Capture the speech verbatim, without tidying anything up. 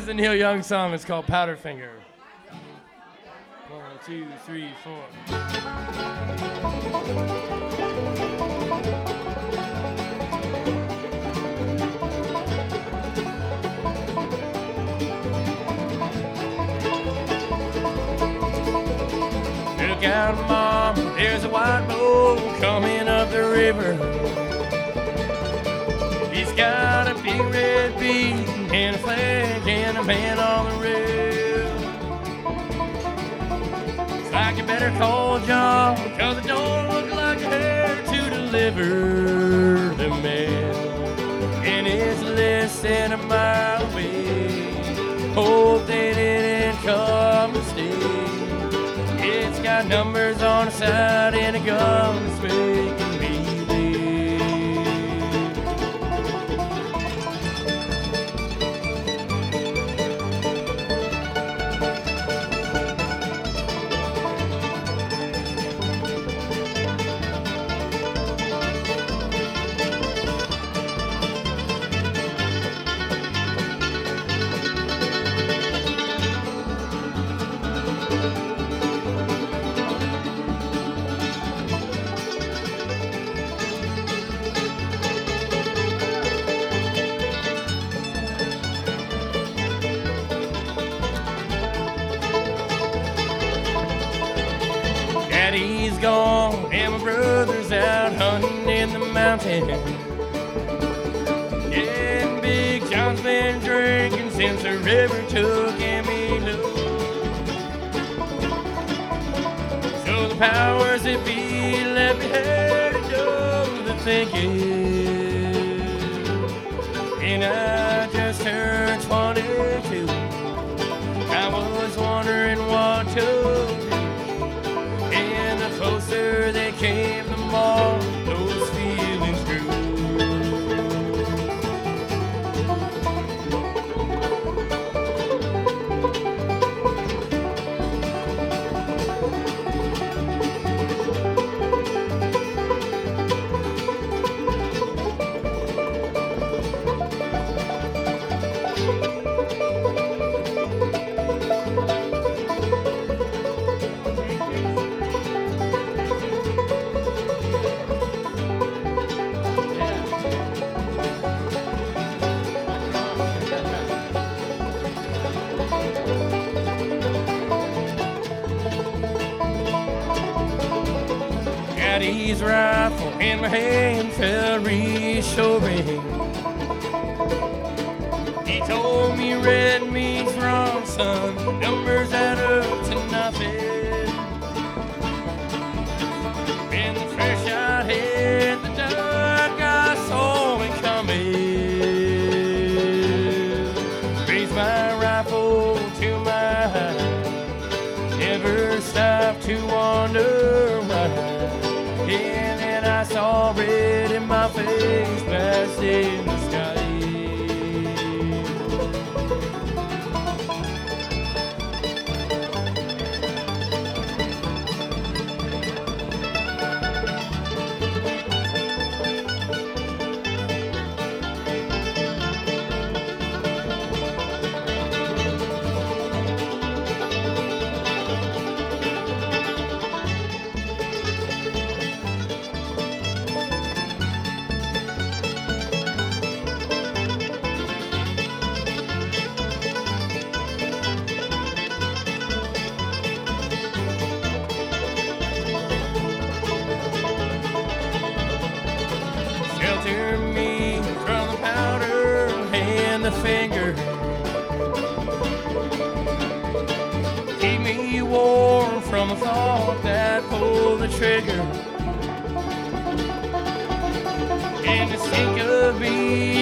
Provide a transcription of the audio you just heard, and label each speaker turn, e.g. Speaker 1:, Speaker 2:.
Speaker 1: This is a Neil Young song. It's called Powderfinger. One, two, three, four. Look out, Mom, there's a white bull coming up the river. He's got a big red beak and a flag and a man on the rail. It's like you better call John, cause it don't look like a hair to deliver the mail. And it's less than a mile away. Hope they didn't come to stay. It's got numbers on the side and a gun that's making me bleed. Daddy's gone and my brother's out hunting in the mountains. Yeah, and Big John's been drinking since the river took him low. So the powers that be left me here to do the thinking. And I just turned twenty-two. I was wondering what to do. Closer they came, the more those feelings grew. Daddy's rifle in my hand felt reassuring. He told me red means wrong, son. Numbers add up to nothing. And the fresh shot hit the dark, I saw it coming. Raised my rifle to my high. Never stopped to wonder why. And then I saw red in my face, past in the sky. Shelter me from the powder and the finger. Keep me warm from the thought that pulled the trigger. And the sink of me